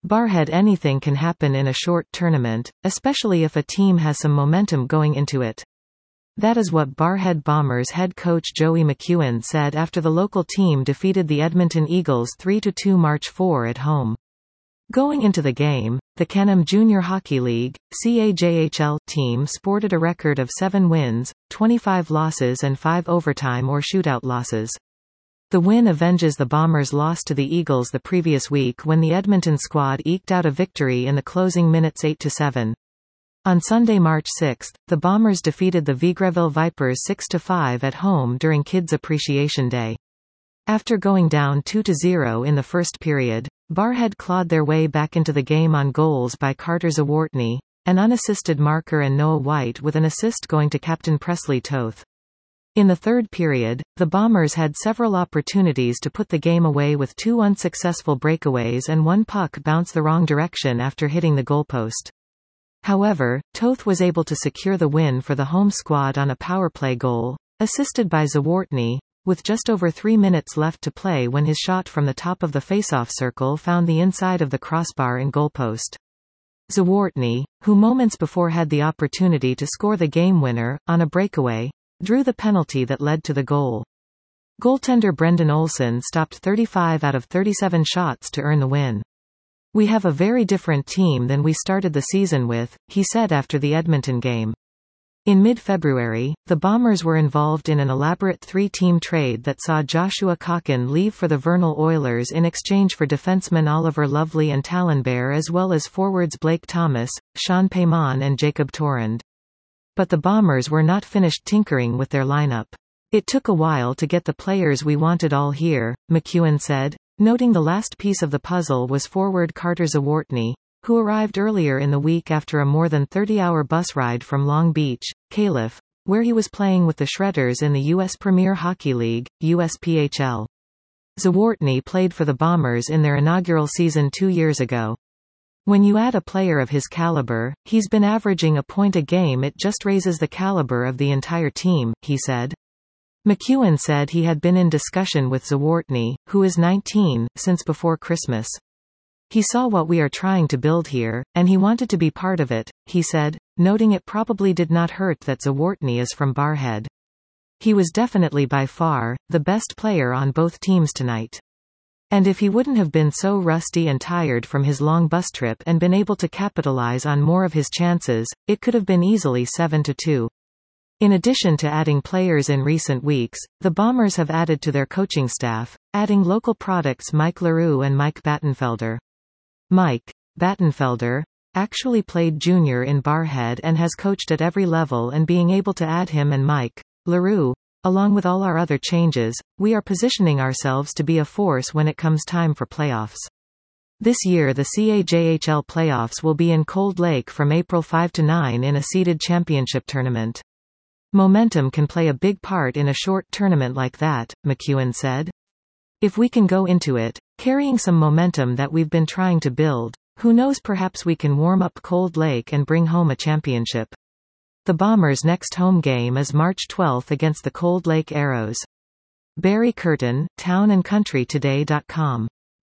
Barrhead. Anything can happen in a short tournament, especially if a team has some momentum going into it. That is what Barrhead Bombers head coach Joey McEwen said after the local team defeated the Edmonton Eagles 3-2 March 4 at home. Going into the game, the Canham Junior Hockey League (CAJHL) team sported a record of 7 wins, 25 losses and 5 overtime or shootout losses. The win avenges the Bombers' loss to the Eagles the previous week when the Edmonton squad eked out a victory in the closing minutes 8-7. On Sunday, March 6, the Bombers defeated the Vegreville Vipers 6-5 at home during Kids Appreciation Day. After going down 2-0 in the first period, Barrhead clawed their way back into the game on goals by Carter Zawartny, an unassisted marker, and Noah White with an assist going to captain Presley Toth. In the third period, the Bombers had several opportunities to put the game away with 2 unsuccessful breakaways and 1 puck bounce the wrong direction after hitting the goalpost. However, Toth was able to secure the win for the home squad on a power play goal, assisted by Zawartny, with just over 3 minutes left to play when his shot from the top of the faceoff circle found the inside of the crossbar and goalpost. Zawartny, who moments before had the opportunity to score the game winner, on a breakaway, drew the penalty that led to the goal. Goaltender Brendan Olsen stopped 35 out of 37 shots to earn the win. "We have a very different team than we started the season with," he said after the Edmonton game. In mid-February, the Bombers were involved in an elaborate 3-team trade that saw Joshua Cocken leave for the Vernal Oilers in exchange for defensemen Oliver Lovely and Talon Bear, as well as forwards Blake Thomas, Sean Payman and Jacob Torrand. But the Bombers were not finished tinkering with their lineup. "It took a while to get the players we wanted all here," McEwen said, noting the last piece of the puzzle was forward Carter Zawartny, who arrived earlier in the week after a more than 30-hour bus ride from Long Beach, Calif., where he was playing with the Shredders in the U.S. Premier Hockey League, USPHL. Zawartny played for the Bombers in their inaugural season 2 years ago. "When you add a player of his caliber, he's been averaging a point a game. It just raises the caliber of the entire team," he said. McEwen said he had been in discussion with Zawartny, who is 19, since before Christmas. "He saw what we are trying to build here, and he wanted to be part of it," he said, noting it probably did not hurt that Zawartny is from Barrhead. "He was definitely by far the best player on both teams tonight. And if he wouldn't have been so rusty and tired from his long bus trip and been able to capitalize on more of his chances, it could have been easily 7-2. In addition to adding players in recent weeks, the Bombers have added to their coaching staff, adding local products Mike Leroux and Mike Battenfelder. Mike Battenfelder actually played junior in Barrhead and has coached at every level, and being able to add him and Mike Leroux, along with all our other changes, we are positioning ourselves to be a force when it comes time for playoffs. This year the CAJHL playoffs will be in Cold Lake from April 5 to 9 in a seeded championship tournament. Momentum can play a big part in a short tournament like that, McEwen said. If we can go into it, carrying some momentum that we've been trying to build, who knows, perhaps we can warm up Cold Lake and bring home a championship. The Bombers' next home game is March 12 against the Cold Lake Arrows. Barry Curtin, townandcountrytoday.com.